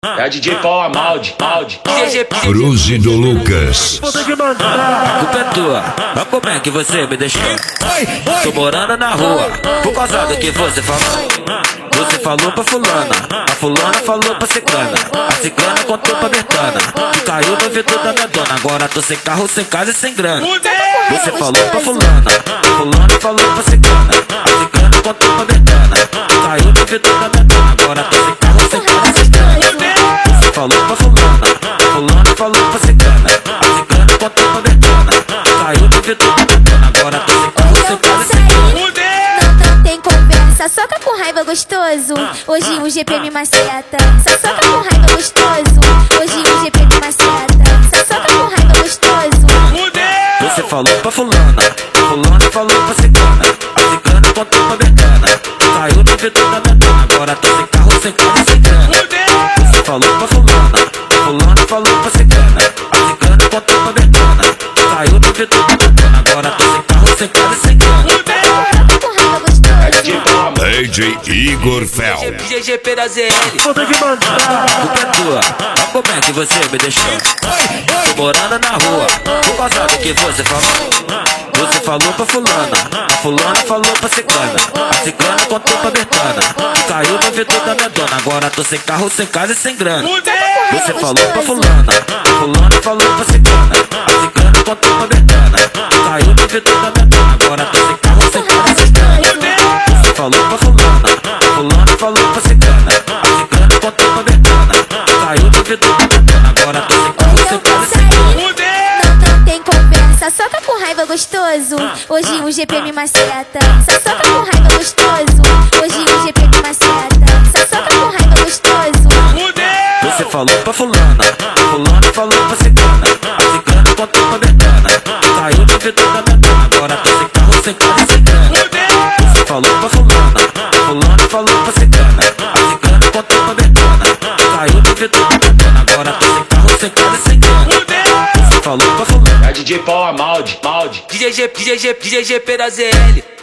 É a DJ Paula Maldi. Cruze do Lucas. A culpa é tua, mas como é que você me deixou? Tô morando na rua, por causa do que você falou. Você falou pra fulana, a fulana falou pra ciclana, a ciclana contou pra Bertana, que caiu no vidro da minha dona. Agora tô sem carro, sem casa e sem grana. Você falou pra fulana, a fulana falou pra ciclana, a ciclana contou pra Bertana, que caiu no vidro da minha dona. Agora tô sem carro, sem casa e sem grana. Você falou pra fulana, a fulana falou pra ciclana, a ciclana contou pra Bertana, que caiu no vidro da minha dona. Agora tô sem carro, sem casa e sem grana. Não tem conversa, soca com raiva gostoso. Hoje o GP me maceta. Só soca com raiva gostoso. Hoje o GP me maceta. Só soca com raiva gostoso. Você falou pra fulana, a fulana falou pra ciclana, a ciclana contou pra Bertana, caiu no vidro da minha dona. Agora tô sem carro, sem casa e sem grana. Você falou pra fulana, a fulana falou pra ciclana, a ciclana contou pra Bertana, caiu no vidro da minha dona. Agora tô sem carro, sem casa e sem grana. DJ Igor Phelps. GGP da ZL. A culpa é tua, mas como é que você me deixou? Tô morando na rua, por causa do que você falou. Você falou pra fulana, a fulana falou pra ciclana, a ciclana contou pra Bertana, que caiu no vidro da minha dona. Agora tô sem carro, sem casa e sem grana. Você falou pra fulana, a fulana falou pra ciclana, a ciclana contou pra Bertana, que caiu no vidro da minha dona. Agora tô sem carro, sem casa e sem grana. Você falou pra fulana, a fulana falou pra ciclana, a ciclana contou pra Bertana, que caiu no vidro da minha dona. Agora tô sem carro, sem casa e sem grana. Não tem conversa, soca com raiva gostoso. Hoje o GP me maceta. Só soca com raiva gostoso. Hoje o GP me maceta. Só soca com raiva gostoso. Você falou pra fulana, a fulana falou pra ciclana, a ciclana contou pra Bertana, que caiu no vidro da minha dona. Agora tô sem carro, sem casa e sem grana. Você falou pra fulana, a fulana falou pra ciclana, a ciclana contou pra Bertana, que caiu no vidro da minha dona. Agora tô sem carro, sem casa e sem grana. Você falou pra fulana. É a DJ Paula Maldi. GGP da ZL.